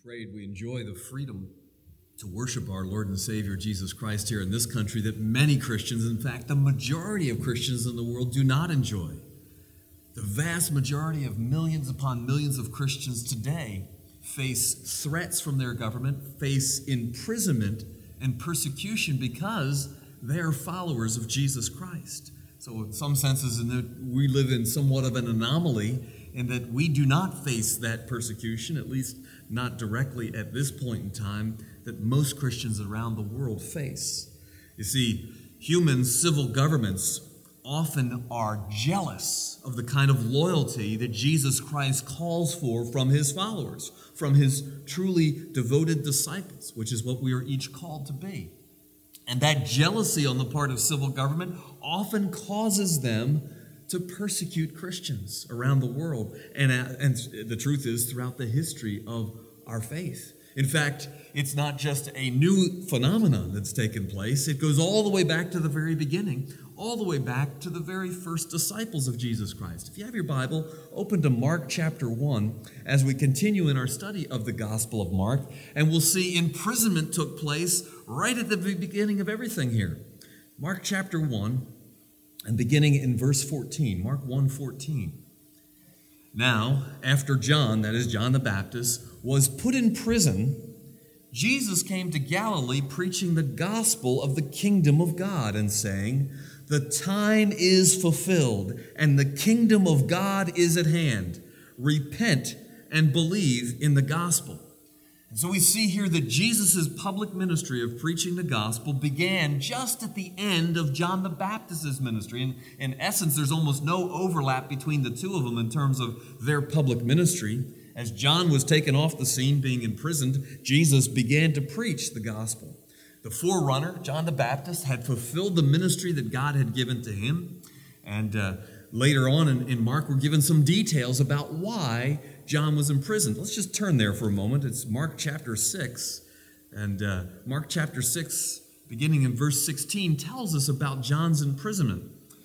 prayed, we enjoy the freedom to worship our Lord and Savior Jesus Christ here in this country that many Christians, in fact, the majority of Christians in the world do not enjoy. The vast majority of millions upon millions of Christians today face threats from their government, face imprisonment and persecution because they are followers of Jesus Christ. So in some senses, we live in somewhat of an anomaly in that we do not face that persecution, at least not directly at this point in time, that most Christians around the world face. You see, human civil governments often are jealous of the kind of loyalty that Jesus Christ calls for from his followers, from his truly devoted disciples, which is what we are each called to be. And that jealousy on the part of civil government often causes them to persecute Christians around the world. And the truth is, throughout the history of our faith. In fact, it's not just a new phenomenon that's taken place. It goes all the way back to the very beginning, all the way back to the very first disciples of Jesus Christ. If you have your Bible, open to Mark chapter 1 as we continue in our study of the Gospel of Mark, and we'll see imprisonment took place right at the beginning of everything here. Mark chapter 1, and beginning in verse 14, Mark 1:14. Now, after John, that is John the Baptist, was put in prison, Jesus came to Galilee preaching the gospel of the kingdom of God and saying, "The time is fulfilled and the kingdom of God is at hand. Repent and believe in the gospel." And so we see here that Jesus' public ministry of preaching the gospel began just at the end of John the Baptist's ministry. And in essence, there's almost no overlap between the two of them in terms of their public ministry. As John was taken off the scene, being imprisoned, Jesus began to preach the gospel. The forerunner, John the Baptist, had fulfilled the ministry that God had given to him. And later on in Mark, we're given some details about why John was imprisoned. Let's just turn there for a moment. It's Mark chapter 6. And Mark chapter 6, beginning in verse 16, tells us about John's imprisonment.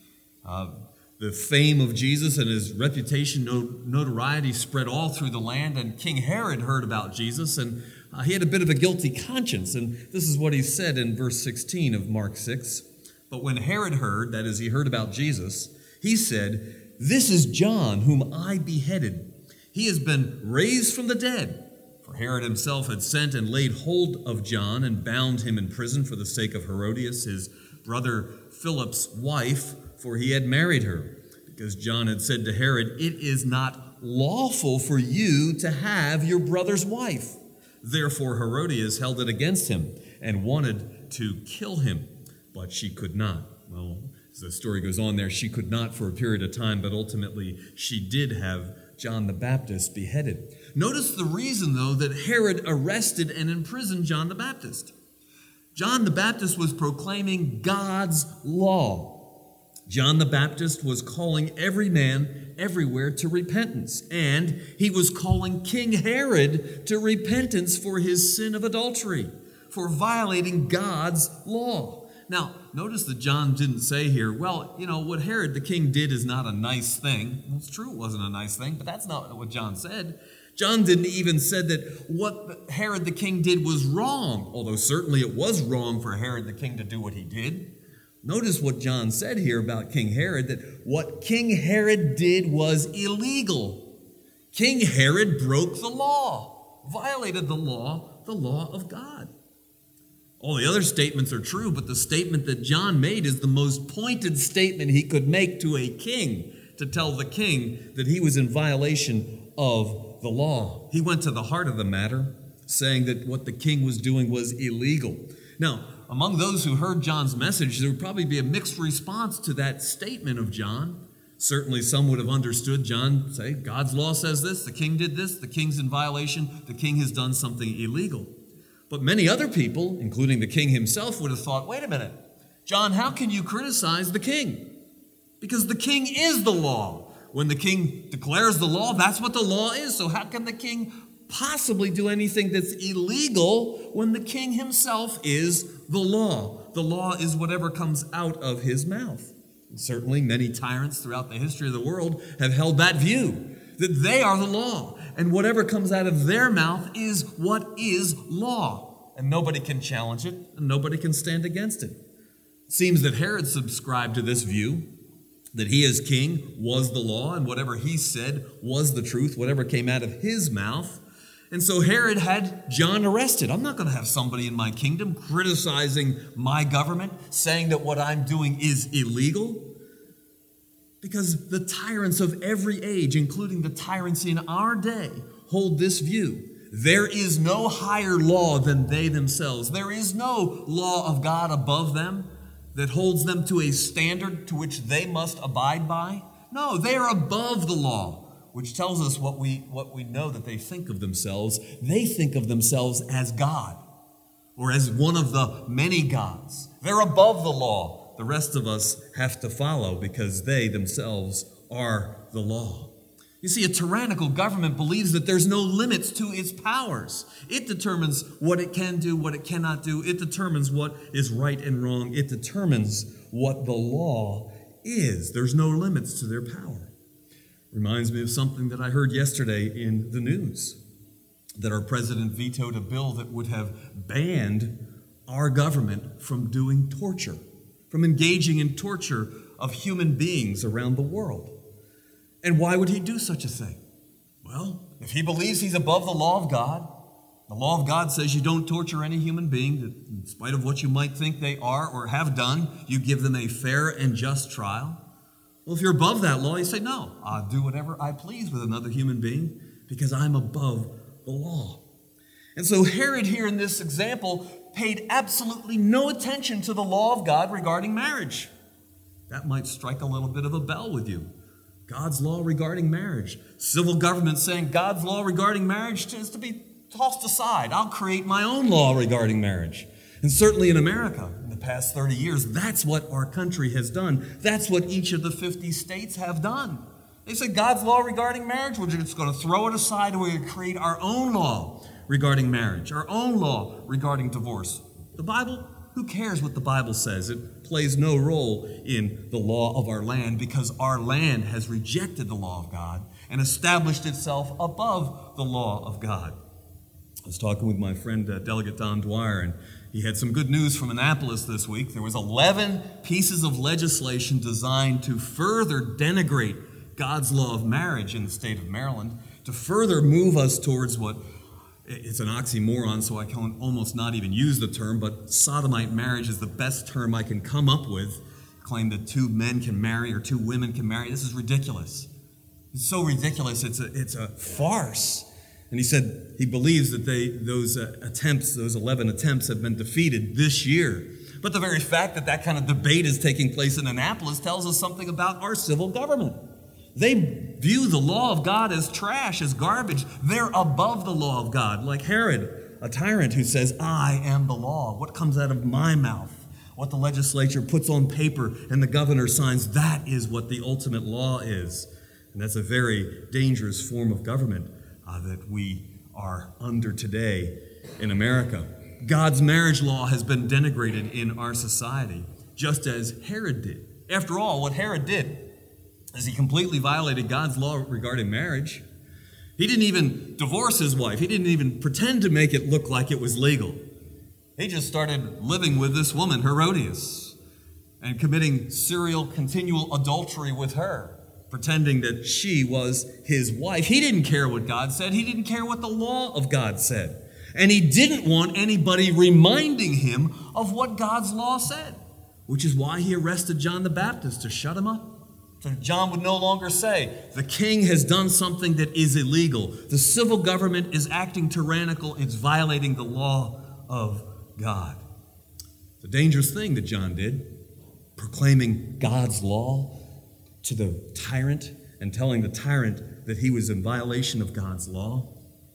The fame of Jesus and his reputation, notoriety spread all through the land, and King Herod heard about Jesus, and he had a bit of a guilty conscience. And this is what he said in verse 16 of Mark 6. But when Herod heard, that is, he heard about Jesus, he said, "This is John whom I beheaded. He has been raised from the dead." For Herod himself had sent and laid hold of John and bound him in prison for the sake of Herodias, his brother Philip's wife, for he had married her. Because John had said to Herod, "It is not lawful for you to have your brother's wife." Therefore Herodias held it against him and wanted to kill him, but she could not. Well, as the story goes on there, she could not for a period of time, but ultimately she did have John the Baptist beheaded. Notice the reason, though, that Herod arrested and imprisoned John the Baptist. John the Baptist was proclaiming God's law. John the Baptist was calling every man everywhere to repentance, and he was calling King Herod to repentance for his sin of adultery, for violating God's law. Now, notice that John didn't say here, well, what Herod the king did is not a nice thing. Well, it's true it wasn't a nice thing, but that's not what John said. John didn't even say that what Herod the king did was wrong, although certainly it was wrong for Herod the king to do what he did. Notice what John said here about King Herod, that what King Herod did was illegal. King Herod broke the law, violated the law of God. All the other statements are true, but the statement that John made is the most pointed statement he could make to a king, to tell the king that he was in violation of the law. He went to the heart of the matter, saying that what the king was doing was illegal. Now, among those who heard John's message, there would probably be a mixed response to that statement of John. Certainly some would have understood John say, God's law says this, the king did this, the king's in violation, the king has done something illegal. But many other people, including the king himself, would have thought, wait a minute, John, how can you criticize the king? Because the king is the law. When the king declares the law, that's what the law is. So how can the king possibly do anything that's illegal when the king himself is the law? The law is whatever comes out of his mouth. And certainly many tyrants throughout the history of the world have held that view, that they are the law, and whatever comes out of their mouth is what is law, and nobody can challenge it, and nobody can stand against it. It seems that Herod subscribed to this view, that he as king was the law, and whatever he said was the truth, whatever came out of his mouth. And so Herod had John arrested. I'm not going to have somebody in my kingdom criticizing my government, saying that what I'm doing is illegal. Because the tyrants of every age, including the tyrants in our day, hold this view. There is no higher law than they themselves. There is no law of God above them that holds them to a standard to which they must abide by. No, they are above the law, which tells us what we know that they think of themselves. They think of themselves as God, or as one of the many gods. They're above the law. The rest of us have to follow because they themselves are the law. You see, a tyrannical government believes that there's no limits to its powers. It determines what it can do, what it cannot do. It determines what is right and wrong. It determines what the law is. There's no limits to their power. Reminds me of something that I heard yesterday in the news, that our president vetoed a bill that would have banned our government from doing torture, from engaging in torture of human beings around the world. And why would he do such a thing? Well, if he believes he's above the law of God, the law of God says you don't torture any human being, that in spite of what you might think they are or have done, you give them a fair and just trial. Well, if you're above that law, you say, no, I'll do whatever I please with another human being because I'm above the law. And so Herod here in this example paid absolutely no attention to the law of God regarding marriage. That might strike a little bit of a bell with you. God's law regarding marriage. Civil government saying God's law regarding marriage is to be tossed aside. I'll create my own law regarding marriage. And certainly in America, in the past 30 years, that's what our country has done. That's what each of the 50 states have done. They say God's law regarding marriage, we're just going to throw it aside and we're going to create our own law regarding marriage, our own law regarding divorce. The Bible, who cares what the Bible says? It plays no role in the law of our land because our land has rejected the law of God and established itself above the law of God. I was talking with my friend Delegate Don Dwyer, and he had some good news from Annapolis this week. There was 11 pieces of legislation designed to further denigrate God's law of marriage in the state of Maryland, to further move us towards what, it's an oxymoron, so I can almost not even use the term, but sodomite marriage is the best term I can come up with. Claim that two men can marry or two women can marry. This is ridiculous. It's so ridiculous, it's a farce. And he said he believes that those 11 attempts have been defeated this year. But the very fact that that kind of debate is taking place in Annapolis tells us something about our civil government. They view the law of God as trash, as garbage. They're above the law of God, like Herod, a tyrant who says, I am the law. What comes out of my mouth, what the legislature puts on paper and the governor signs, that is what the ultimate law is. And that's a very dangerous form of government that we are under today in America. God's marriage law has been denigrated in our society, just as Herod did. After all, what Herod did is he completely violated God's law regarding marriage. He didn't even divorce his wife. He didn't even pretend to make it look like it was legal. He just started living with this woman, Herodias, and committing serial, continual adultery with her, pretending that she was his wife. He didn't care what God said. He didn't care what the law of God said. And he didn't want anybody reminding him of what God's law said, which is why he arrested John the Baptist, to shut him up. So John would no longer say, the king has done something that is illegal. The civil government is acting tyrannical. It's violating the law of God. It's a dangerous thing that John did, proclaiming God's law to the tyrant and telling the tyrant that he was in violation of God's law.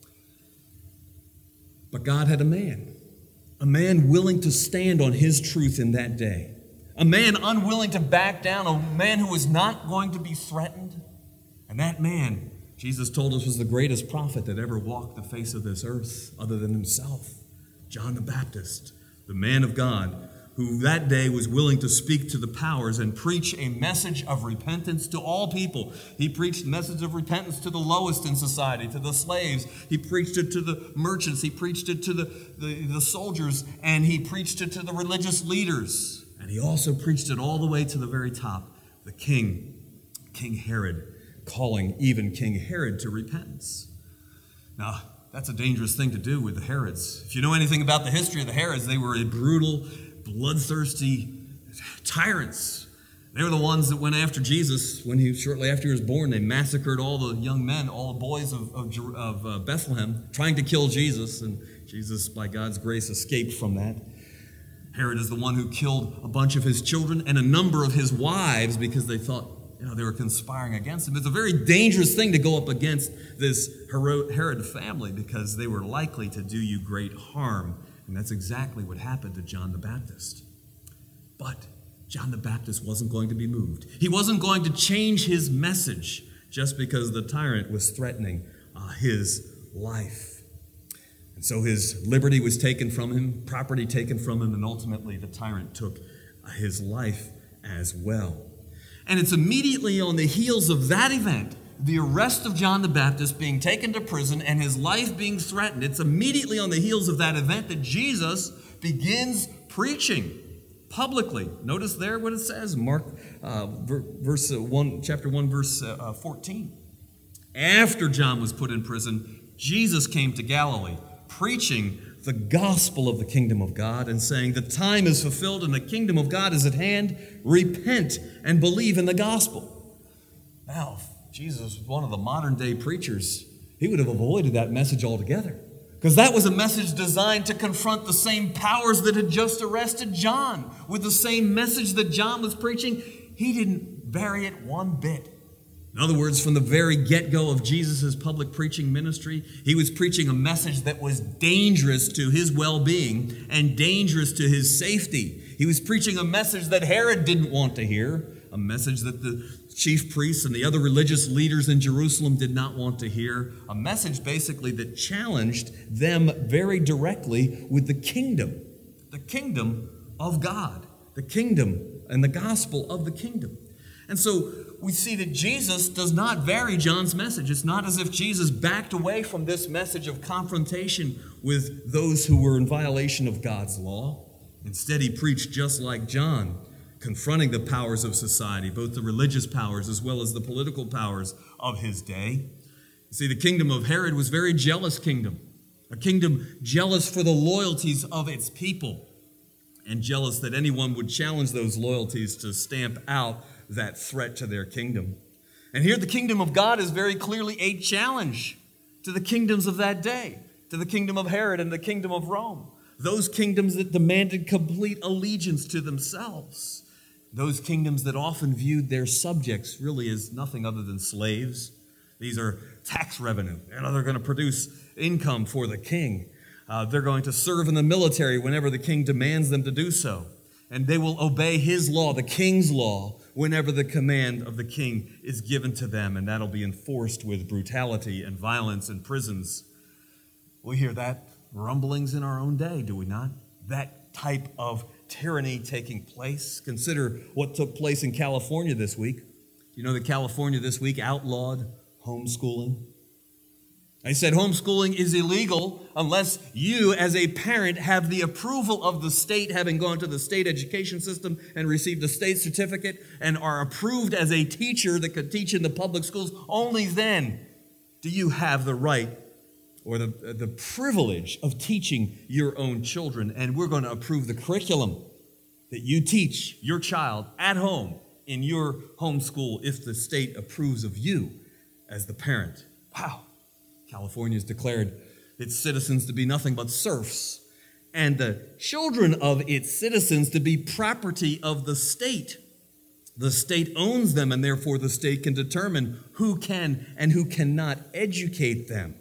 But God had a man willing to stand on his truth in that day, a man unwilling to back down, a man who was not going to be threatened. And that man, Jesus told us, was the greatest prophet that ever walked the face of this earth other than himself, John the Baptist, the man of God, who that day was willing to speak to the powers and preach a message of repentance to all people. He preached a message of repentance to the lowest in society, to the slaves. He preached it to the merchants. He preached it to the soldiers. And he preached it to the religious leaders. And he also preached it all the way to the very top, the king, King Herod, calling even King Herod to repentance. Now, that's a dangerous thing to do with the Herods. If you know anything about the history of the Herods, they were a brutal, bloodthirsty tyrants. They were the ones that went after Jesus shortly after he was born. They massacred all the young men, all the boys of Bethlehem, trying to kill Jesus. And Jesus, by God's grace, escaped from that. Herod is the one who killed a bunch of his children and a number of his wives because they thought they were conspiring against him. It's a very dangerous thing to go up against this Herod family because they were likely to do you great harm. And that's exactly what happened to John the Baptist. But John the Baptist wasn't going to be moved. He wasn't going to change his message just because the tyrant was threatening his life. And so his liberty was taken from him, property taken from him, and ultimately the tyrant took his life as well. And it's immediately on the heels of that event, the arrest of John the Baptist being taken to prison and his life being threatened. It's immediately on the heels of that event that Jesus begins preaching publicly. Notice there what it says, Mark chapter 1, verse 14. After John was put in prison, Jesus came to Galilee, preaching the gospel of the kingdom of God and saying, the time is fulfilled and the kingdom of God is at hand. Repent and believe in the gospel. Now, Jesus was one of the modern day preachers. He would have avoided that message altogether because that was a message designed to confront the same powers that had just arrested John with the same message that John was preaching. He didn't vary it one bit. In other words, from the very get-go of Jesus' public preaching ministry, he was preaching a message that was dangerous to his well-being and dangerous to his safety. He was preaching a message that Herod didn't want to hear, a message that the chief priests and the other religious leaders in Jerusalem did not want to hear, a message basically that challenged them very directly with the kingdom of God, the kingdom and the gospel of the kingdom. And so we see that Jesus does not vary John's message. It's not as if Jesus backed away from this message of confrontation with those who were in violation of God's law. Instead, he preached just like John, confronting the powers of society, both the religious powers as well as the political powers of his day. You see, the kingdom of Herod was a very jealous kingdom, a kingdom jealous for the loyalties of its people, and jealous that anyone would challenge those loyalties to stamp out that threat to their kingdom. And here the kingdom of God is very clearly a challenge to the kingdoms of that day, to the kingdom of Herod and the kingdom of Rome, those kingdoms that demanded complete allegiance to themselves, those kingdoms that often viewed their subjects really as nothing other than slaves. These are tax revenue, and they're going to produce income for the king. They're going to serve in the military whenever the king demands them to do so. And they will obey his law, the king's law, whenever the command of the king is given to them. And that'll be enforced with brutality and violence and prisons. We hear that rumblings in our own day, do we not? That type of tyranny taking place. Consider what took place in California this week. You know that California this week outlawed homeschooling. I said homeschooling is illegal unless you as a parent have the approval of the state, having gone to the state education system and received a state certificate and are approved as a teacher that could teach in the public schools. Only then do you have the right or the privilege of teaching your own children. And we're going to approve the curriculum that you teach your child at home in your homeschool if the state approves of you as the parent. Wow. California has declared its citizens to be nothing but serfs, and the children of its citizens to be property of the state. The state owns them, and therefore the state can determine who can and who cannot educate them.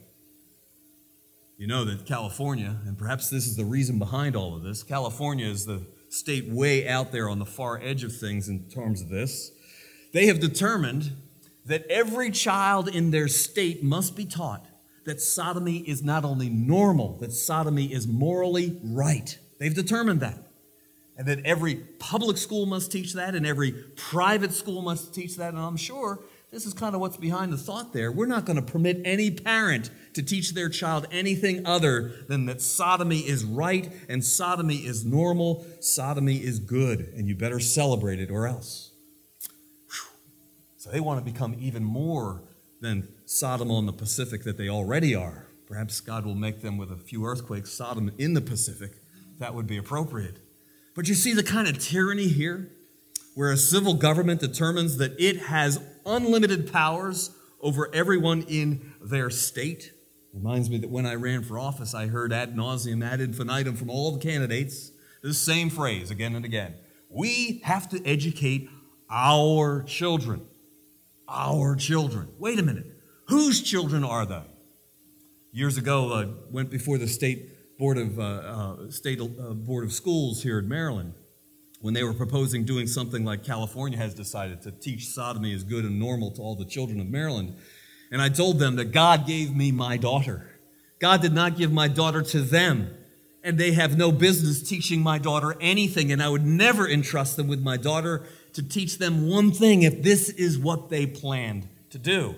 You know that California, and perhaps this is the reason behind all of this, California is the state way out there on the far edge of things in terms of this. They have determined that every child in their state must be taught that sodomy is not only normal, that sodomy is morally right. They've determined that. and that every public school must teach that, and every private school must teach that. And I'm sure this is kind of what's behind the thought there. We're not going to permit any parent to teach their child anything other than that sodomy is right and sodomy is normal, sodomy is good, and you better celebrate it or else. Whew. So they want to become even more than Sodom on the Pacific that they already are. Perhaps God will make them with a few earthquakes, Sodom in the Pacific. That would be appropriate. But you see the kind of tyranny here, where a civil government determines that it has unlimited powers over everyone in their state. Reminds me that when I ran for office, I heard ad nauseum, ad infinitum from all the candidates, this same phrase again and again. We have to educate our children. Our children. Wait a minute. Whose children are they? Years ago, I went before the State Board of Schools here in Maryland when they were proposing doing something like California has decided, to teach sodomy as good and normal to all the children of Maryland. And I told them that God gave me my daughter. God did not give my daughter to them, and they have no business teaching my daughter anything, and I would never entrust them with my daughter to teach them one thing if this is what they planned to do.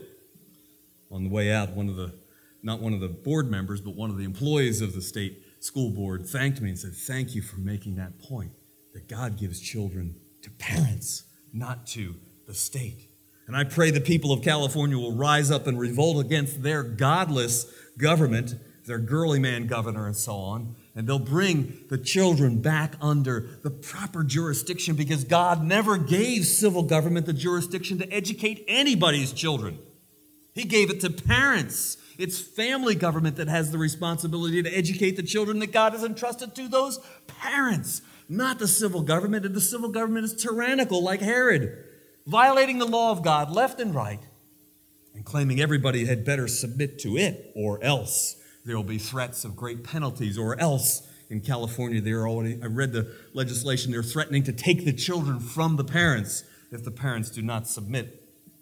On the way out, not one of the board members, but one of the employees of the state school board thanked me and said, "Thank you for making that point, that God gives children to parents, not to the state." And I pray the people of California will rise up and revolt against their godless government, their girly man governor and so on, and they'll bring the children back under the proper jurisdiction, because God never gave civil government the jurisdiction to educate anybody's children. He gave it to parents. It's family government that has the responsibility to educate the children that God has entrusted to those parents, not the civil government. And the civil government is tyrannical like Herod, violating the law of God left and right and claiming everybody had better submit to it, or else there will be threats of great penalties, or else in California I read the legislation, they're threatening to take the children from the parents if the parents do not submit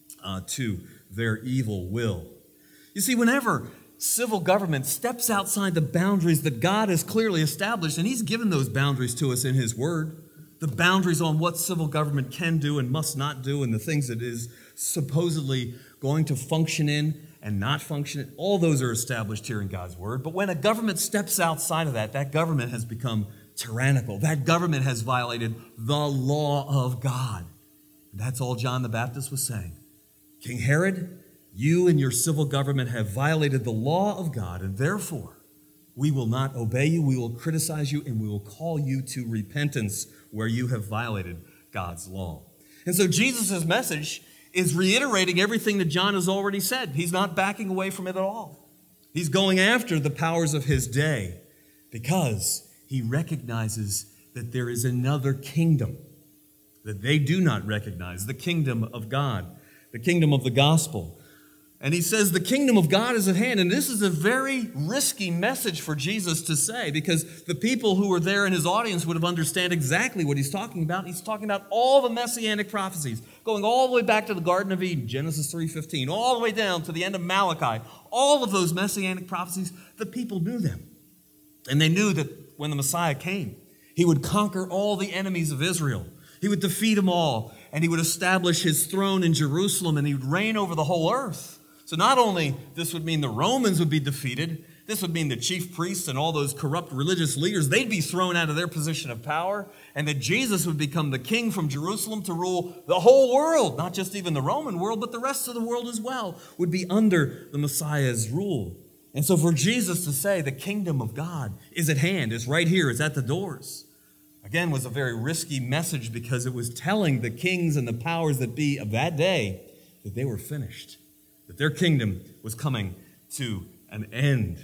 to their evil will. You see, whenever civil government steps outside the boundaries that God has clearly established, and He's given those boundaries to us in His Word, the boundaries on what civil government can do and must not do, and the things it is supposedly going to function in and not function in, all those are established here in God's Word. But when a government steps outside of that, that government has become tyrannical. That government has violated the law of God. And that's all John the Baptist was saying. King Herod, you and your civil government have violated the law of God, and therefore we will not obey you, we will criticize you, and we will call you to repentance where you have violated God's law. And so Jesus' message is reiterating everything that John has already said. He's not backing away from it at all. He's going after the powers of his day because he recognizes that there is another kingdom that they do not recognize, the kingdom of God, the kingdom of the gospel. And he says the kingdom of God is at hand. And this is a very risky message for Jesus to say, because the people who were there in his audience would have understood exactly what he's talking about. He's talking about all the messianic prophecies, going all the way back to the Garden of Eden, Genesis 3:15, all the way down to the end of Malachi. All of those messianic prophecies, the people knew them. And they knew that when the Messiah came, he would conquer all the enemies of Israel. He would defeat them all, and he would establish his throne in Jerusalem, and he would reign over the whole earth. So not only this would mean the Romans would be defeated, this would mean the chief priests and all those corrupt religious leaders, they'd be thrown out of their position of power, and that Jesus would become the king from Jerusalem to rule the whole world, not just even the Roman world, but the rest of the world as well, would be under the Messiah's rule. And so for Jesus to say the kingdom of God is at hand, it's right here, it's at the doors, again, was a very risky message, because it was telling the kings and the powers that be of that day that they were finished, that their kingdom was coming to an end.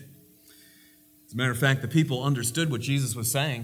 As a matter of fact, the people understood what Jesus was saying,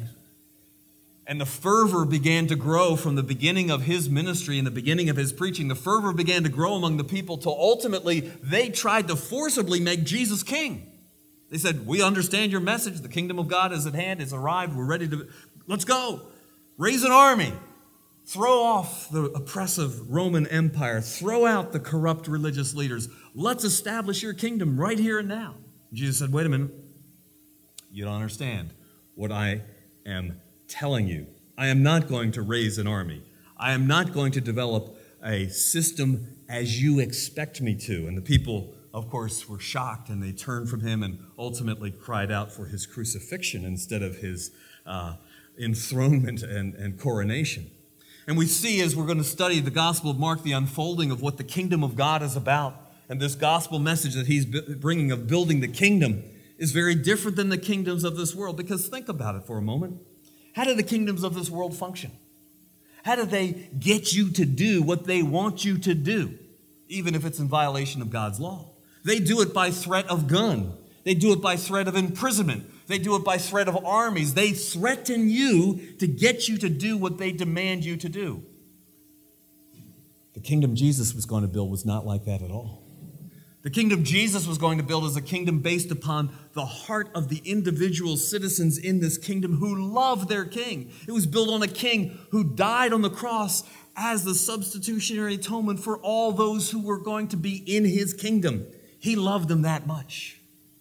and the fervor began to grow from the beginning of his ministry and the beginning of his preaching. The fervor began to grow among the people till ultimately they tried to forcibly make Jesus king. They said, "We understand your message. The kingdom of God is at hand. It's arrived. We're ready to... Let's go. Raise an army. Throw off the oppressive Roman Empire. Throw out the corrupt religious leaders. Let's establish your kingdom right here and now." Jesus said, "Wait a minute. You don't understand what I am telling you. I am not going to raise an army. I am not going to develop a system as you expect me to. And the people, of course, were shocked, and they turned from him and ultimately cried out for his crucifixion instead of his enthronement and coronation. And we see, as we're going to study the Gospel of Mark, the unfolding of what the kingdom of God is about. And this gospel message that he's bringing of building the kingdom is very different than the kingdoms of this world. Because think about it for a moment. How do the kingdoms of this world function? How do they get you to do what they want you to do, even if it's in violation of God's law? They do it by threat of gun. They do it by threat of imprisonment. They do it by threat of armies. They threaten you to get you to do what they demand you to do. The kingdom Jesus was going to build was not like that at all. The kingdom Jesus was going to build is a kingdom based upon the heart of the individual citizens in this kingdom who love their king. It was built on a king who died on the cross as the substitutionary atonement for all those who were going to be in his kingdom. He loved them that much.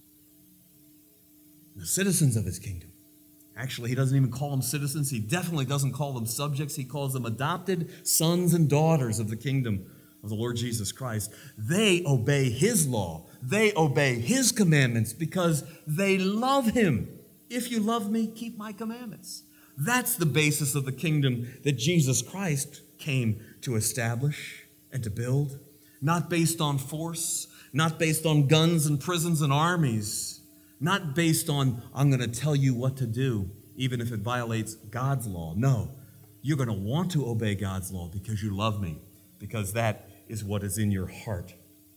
The citizens of his kingdom. Actually, he doesn't even call them citizens. He definitely doesn't call them subjects. He calls them adopted sons and daughters of the kingdom of the Lord Jesus Christ. They obey his law. They obey his commandments because they love him. If you love me, keep my commandments. That's the basis of the kingdom that Jesus Christ came to establish and to build. Not based on force, not based on guns and prisons and armies, not based on, I'm going to tell you what to do, even if it violates God's law. No, you're going to want to obey God's law because you love me, because that is what is in your heart.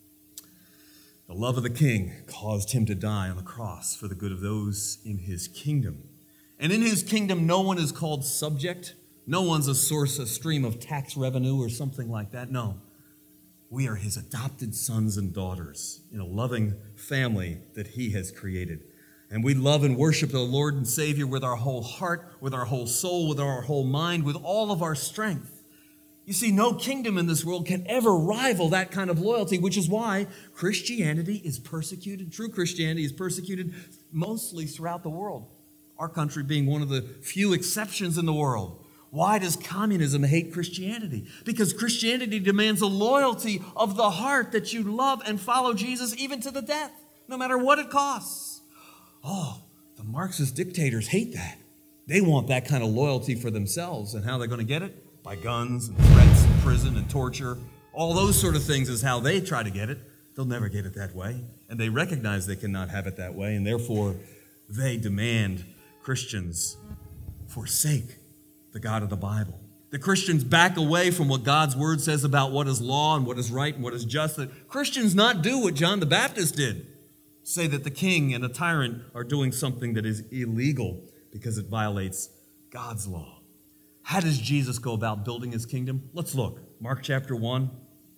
The love of the king caused him to die on the cross for the good of those in his kingdom. And in his kingdom, no one is called subject. No one's a source, a stream of tax revenue or something like that. No, we are his adopted sons and daughters in a loving family that he has created. And we love and worship the Lord and Savior with our whole heart, with our whole soul, with our whole mind, with all of our strength. You see, no kingdom in this world can ever rival that kind of loyalty, which is why Christianity is persecuted. True Christianity is persecuted mostly throughout the world, our country being one of the few exceptions in the world. Why does communism hate Christianity? Because Christianity demands a loyalty of the heart that you love and follow Jesus even to the death, no matter what it costs. Oh, the Marxist dictators hate that. They want that kind of loyalty for themselves, and how they're going to get it? By guns and threats and prison and torture. All those sort of things is how they try to get it. They'll never get it that way. And they recognize they cannot have it that way. And therefore, they demand Christians forsake the God of the Bible. The Christians back away from what God's word says about what is law and what is right and what is just. That Christians not do what John the Baptist did. Say that the king and the tyrant are doing something that is illegal because it violates God's law. How does Jesus go about building his kingdom? Let's look. Mark chapter 1.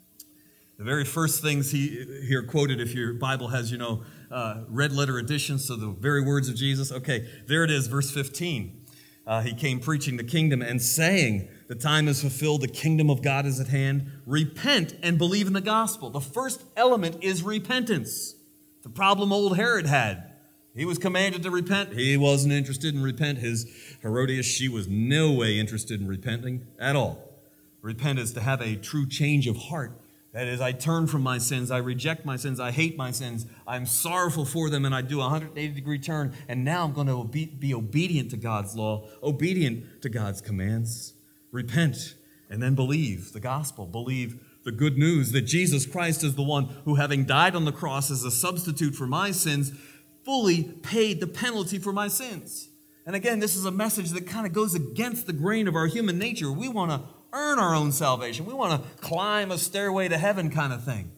The very first things here quoted, if your Bible has, red letter editions, so the very words of Jesus. Okay, there it is, verse 15. He came preaching the kingdom and saying, the time is fulfilled, the kingdom of God is at hand. Repent and believe in the gospel. The first element is repentance. The problem old Herod had. He was commanded to repent. He wasn't interested in repent. His Herodias, she was no way interested in repenting at all. Repent is to have a true change of heart. That is, I turn from my sins. I reject my sins. I hate my sins. I'm sorrowful for them, and I do a 180-degree turn. And now I'm going to be obedient to God's law, obedient to God's commands. Repent, and then believe the gospel. Believe the good news that Jesus Christ is the one who, having died on the cross as a substitute for my sins, fully paid the penalty for my sins. And again, this is a message that kind of goes against the grain of our human nature. We want to earn our own salvation. We want to climb a stairway to heaven kind of thing.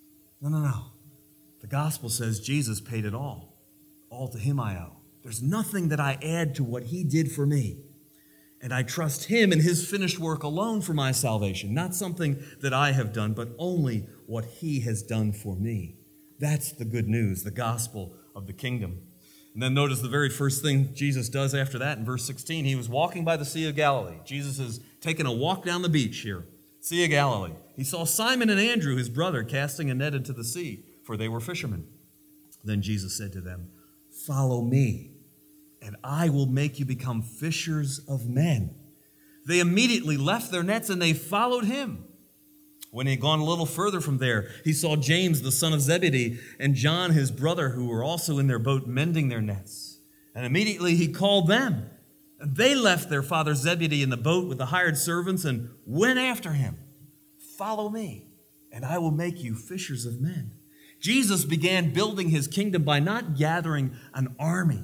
No. The gospel says Jesus paid it all. All to him I owe. There's nothing that I add to what he did for me. And I trust him and his finished work alone for my salvation. Not something that I have done, but only what he has done for me. That's the good news, the gospel of the kingdom. And then notice the very first thing Jesus does after that in verse 16. He was walking by the Sea of Galilee. Jesus is taking a walk down the beach here, Sea of Galilee. He saw Simon and Andrew, his brother, casting a net into the sea, for they were fishermen. Then Jesus said to them, "Follow me, and I will make you become fishers of men." They immediately left their nets and they followed him. When he had gone a little further from there, he saw James, the son of Zebedee, and John, his brother, who were also in their boat mending their nets. And immediately he called them. And they left their father Zebedee in the boat with the hired servants and went after him. Follow me, and I will make you fishers of men. Jesus began building his kingdom by not gathering an army,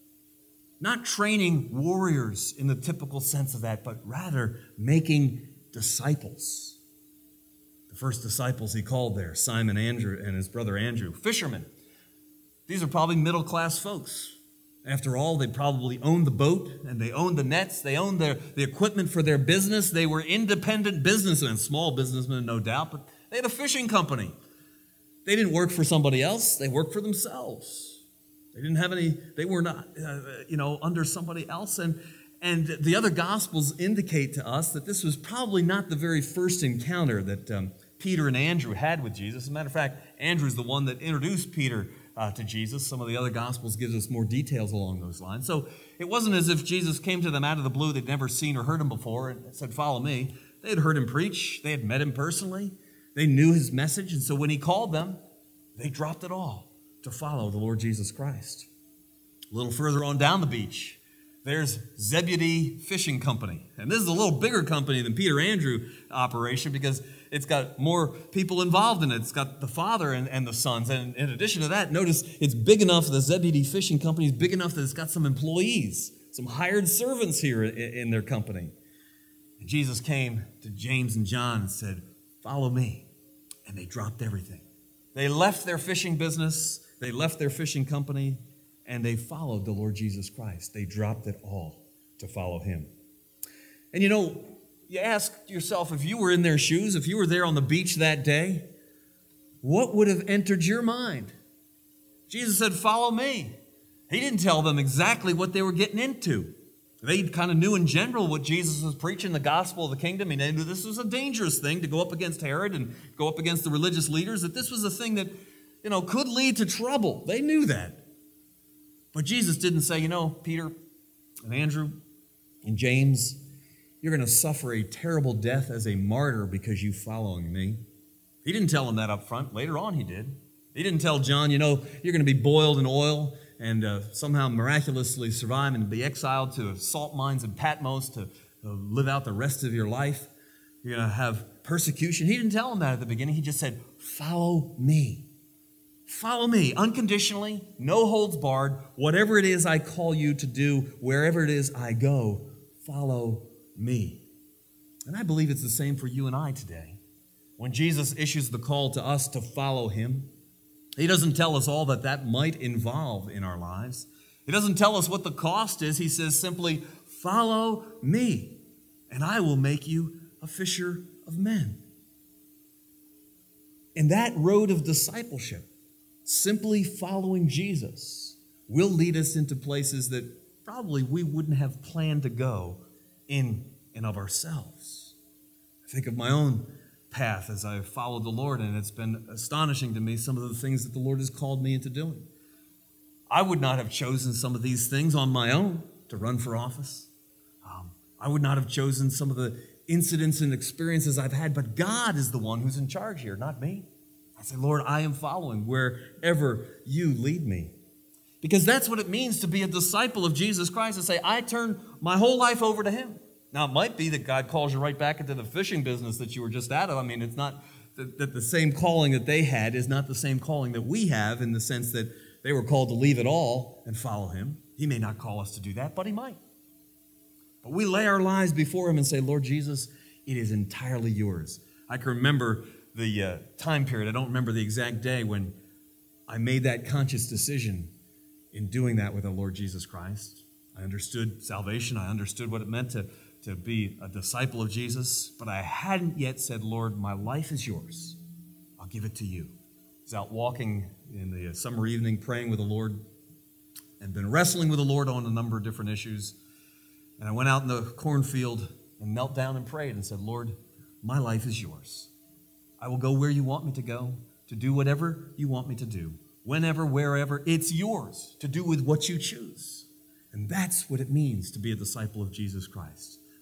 not training warriors in the typical sense of that, but rather making disciples. The first disciples he called there, Simon Andrew and his brother Andrew, fishermen. These are probably middle-class folks. After all, they probably owned the boat and they owned the nets. They owned the equipment for their business. They were independent businessmen, small businessmen, no doubt, but they had a fishing company. They didn't work for somebody else. They worked for themselves. They were not, under somebody else. And the other Gospels indicate to us that this was probably not the very first encounter that Peter and Andrew had with Jesus. As a matter of fact, Andrew's the one that introduced Peter to Jesus. Some of the other Gospels gives us more details along those lines. So it wasn't as if Jesus came to them out of the blue. They'd never seen or heard him before and said, follow me. They had heard him preach. They had met him personally. They knew his message. And so when he called them, they dropped it all to follow the Lord Jesus Christ. A little further on down the beach, there's Zebedee Fishing Company. And this is a little bigger company than Peter Andrew operation because it's got more people involved in it. It's got the father and the sons. And in addition to that, notice it's big enough, the Zebedee Fishing Company is big enough that it's got some employees, some hired servants here in their company. And Jesus came to James and John and said, follow me. And they dropped everything. They left their fishing business, they left their fishing company, and they followed the Lord Jesus Christ. They dropped it all to follow him. And you ask yourself, if you were in their shoes, if you were there on the beach that day, what would have entered your mind? Jesus said, follow me. He didn't tell them exactly what they were getting into. They kind of knew in general what Jesus was preaching, the gospel of the kingdom. They knew this was a dangerous thing to go up against Herod and go up against the religious leaders, that this was a thing that, could lead to trouble. They knew that. But Jesus didn't say, Peter and Andrew and James, you're going to suffer a terrible death as a martyr because you following me. He didn't tell them that up front. Later on he did. He didn't tell John, you're going to be boiled in oil and somehow miraculously survive and be exiled to salt mines in Patmos to live out the rest of your life. You're going to have persecution. He didn't tell them that at the beginning. He just said, follow me. Follow me unconditionally, no holds barred. Whatever it is I call you to do, wherever it is I go, follow me. And I believe it's the same for you and I today. When Jesus issues the call to us to follow him, he doesn't tell us all that might involve in our lives. He doesn't tell us what the cost is. He says simply, follow me, and I will make you a fisher of men. And that road of discipleship, simply following Jesus, will lead us into places that probably we wouldn't have planned to go in and of ourselves. I think of my own path as I've followed the Lord, and it's been astonishing to me some of the things that the Lord has called me into doing. I would not have chosen some of these things on my own to run for office. I would not have chosen some of the incidents and experiences I've had, but God is the one who's in charge here, not me. I say, Lord, I am following wherever you lead me. Because that's what it means to be a disciple of Jesus Christ, to say, I turn my whole life over to him. Now, it might be that God calls you right back into the fishing business that you were just out of. I mean, it's not that the same calling that they had is not the same calling that we have, in the sense that they were called to leave it all and follow him. He may not call us to do that, but he might. But we lay our lives before him and say, Lord Jesus, it is entirely yours. I can remember the time period. I don't remember the exact day when I made that conscious decision in doing that with the Lord Jesus Christ. I understood salvation. I understood what it meant to be a disciple of Jesus, but I hadn't yet said, Lord, my life is yours. I'll give it to you. I was out walking in the summer evening, praying with the Lord, and been wrestling with the Lord on a number of different issues. And I went out in the cornfield and knelt down and prayed and said, Lord, my life is yours. I will go where you want me to go, to do whatever you want me to do, whenever, wherever. It's yours to do with what you choose. And that's what it means to be a disciple of Jesus Christ.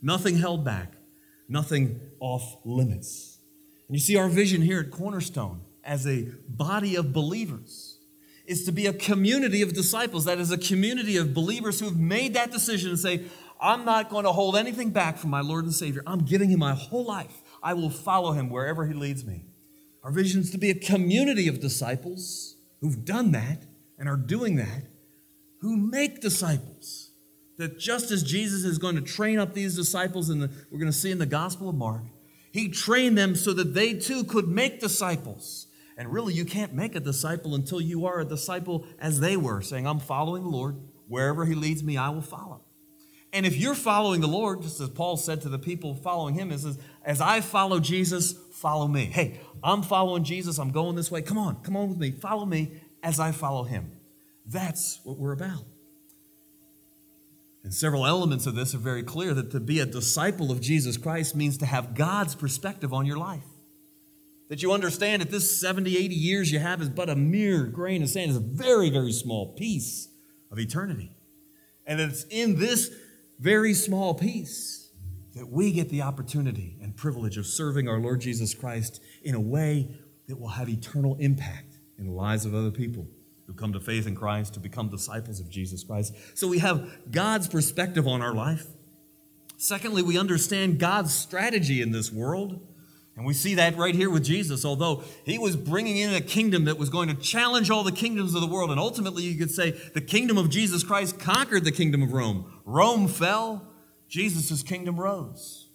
Nothing held back. Nothing off limits. And you see, our vision here at Cornerstone as a body of believers is to be a community of disciples. That is a community of believers who have made that decision and say, I'm not going to hold anything back from my Lord and Savior. I'm giving him my whole life. I will follow him wherever he leads me. Our vision is to be a community of disciples who've done that and are doing that, who make disciples. That just as Jesus is going to train up these disciples, we're going to see in the Gospel of Mark, he trained them so that they too could make disciples. And really, you can't make a disciple until you are a disciple as they were, saying, I'm following the Lord. Wherever he leads me, I will follow. And if you're following the Lord, just as Paul said to the people following him, is as I follow Jesus, follow me. Hey, I'm following Jesus. I'm going this way. Come on with me. Follow me as I follow him. That's what we're about. And several elements of this are very clear, that to be a disciple of Jesus Christ means to have God's perspective on your life. That you understand that this 70, 80 years you have is but a mere grain of sand. It's a very, very small piece of eternity. And it's in this very small piece that we get the opportunity and privilege of serving our Lord Jesus Christ in a way that will have eternal impact in the lives of other people who come to faith in Christ, to become disciples of Jesus Christ. So we have God's perspective on our life. Secondly, we understand God's strategy in this world. And we see that right here with Jesus. Although he was bringing in a kingdom that was going to challenge all the kingdoms of the world. And ultimately, you could say the kingdom of Jesus Christ conquered the kingdom of Rome. Rome fell. Jesus' kingdom rose.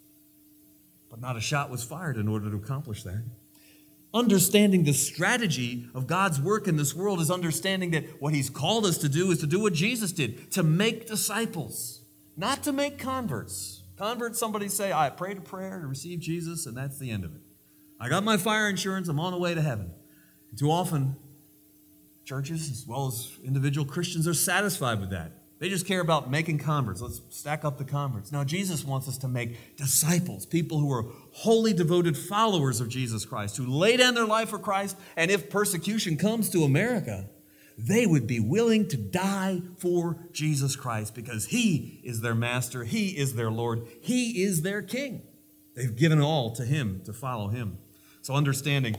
But not a shot was fired in order to accomplish that. Understanding the strategy of God's work in this world is understanding that what he's called us to do is to do what Jesus did, to make disciples, not to make converts. Converts, somebody say, I prayed a prayer to receive Jesus, and that's the end of it. I got my fire insurance, I'm on the way to heaven. And too often, churches as well as individual Christians are satisfied with that. They just care about making converts. Let's stack up the converts. Now, Jesus wants us to make disciples, people who are wholly devoted followers of Jesus Christ, who lay down their life for Christ, and if persecution comes to America, they would be willing to die for Jesus Christ because he is their master, he is their Lord, he is their king. They've given all to him to follow him. So understanding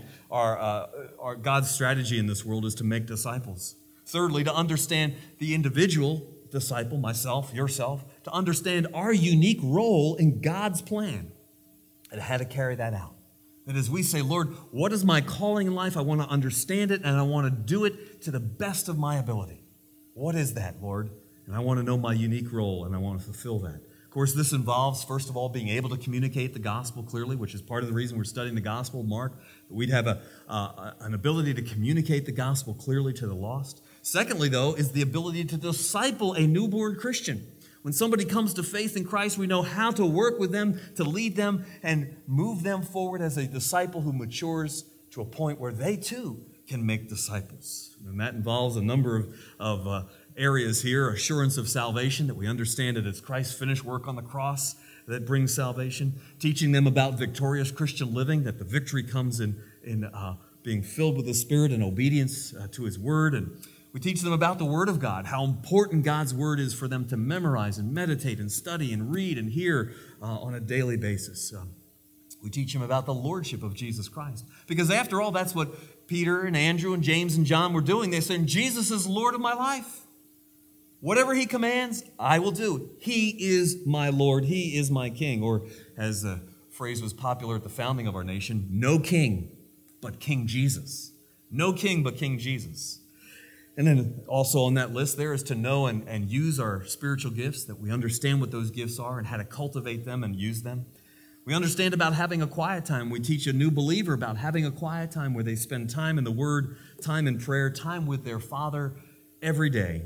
our God's strategy in this world is to make disciples. Thirdly, to understand the individual disciple, myself, yourself, to understand our unique role in God's plan and how to carry that out. That as we say, Lord, what is my calling in life? I want to understand it and I want to do it to the best of my ability. What is that, Lord? And I want to know my unique role and I want to fulfill that. Of course, this involves, first of all, being able to communicate the gospel clearly, which is part of the reason we're studying the Gospel of Mark. We'd have an ability to communicate the gospel clearly to the lost. Secondly, though, is the ability to disciple a newborn Christian. When somebody comes to faith in Christ, we know how to work with them, to lead them, and move them forward as a disciple who matures to a point where they too can make disciples. And that involves a number of areas here. Assurance of salvation, that we understand that it's Christ's finished work on the cross that brings salvation. Teaching them about victorious Christian living, that the victory comes in being filled with the Spirit and obedience to his word. And we teach them about the Word of God, how important God's Word is for them to memorize and meditate and study and read and hear on a daily basis. We teach them about the Lordship of Jesus Christ. Because after all, that's what Peter and Andrew and James and John were doing. They said, Jesus is Lord of my life. Whatever he commands, I will do. He is my Lord. He is my King. Or as the phrase was popular at the founding of our nation, no king but King Jesus. No king but King Jesus. And then also on that list there is to know and use our spiritual gifts, that we understand what those gifts are and how to cultivate them and use them. We understand about having a quiet time. We teach a new believer about having a quiet time where they spend time in the Word, time in prayer, time with their Father every day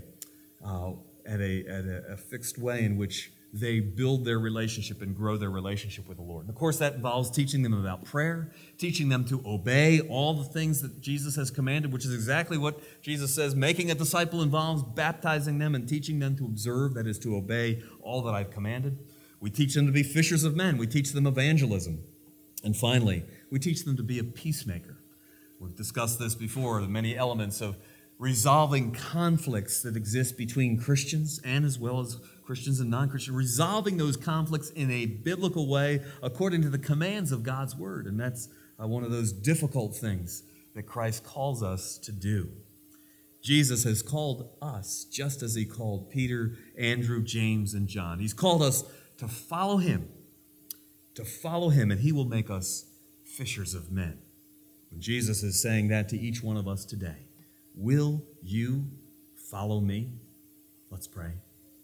at a fixed way in which they build their relationship and grow their relationship with the Lord. And of course, that involves teaching them about prayer, teaching them to obey all the things that Jesus has commanded, which is exactly what Jesus says. Making a disciple involves baptizing them and teaching them to observe, that is, to obey all that I've commanded. We teach them to be fishers of men. We teach them evangelism. And finally, we teach them to be a peacemaker. We've discussed this before, the many elements of resolving conflicts that exist between Christians and as well as Christians and non-Christians, resolving those conflicts in a biblical way according to the commands of God's word. And that's one of those difficult things that Christ calls us to do. Jesus has called us just as he called Peter, Andrew, James, and John. He's called us to follow him, and he will make us fishers of men. And Jesus is saying that to each one of us today. Will you follow me? Let's pray.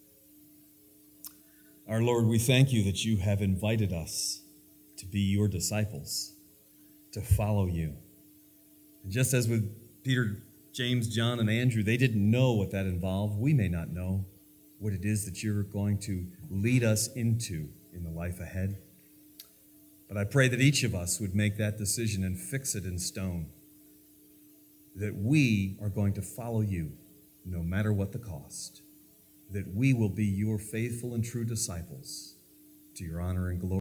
Our Lord, we thank you that you have invited us to be your disciples, to follow you. And just as with Peter, James, John, and Andrew, they didn't know what that involved. We may not know what it is that you're going to lead us into in the life ahead. But I pray that each of us would make that decision and fix it in stone, that we are going to follow you no matter what the cost, that we will be your faithful and true disciples to your honor and glory.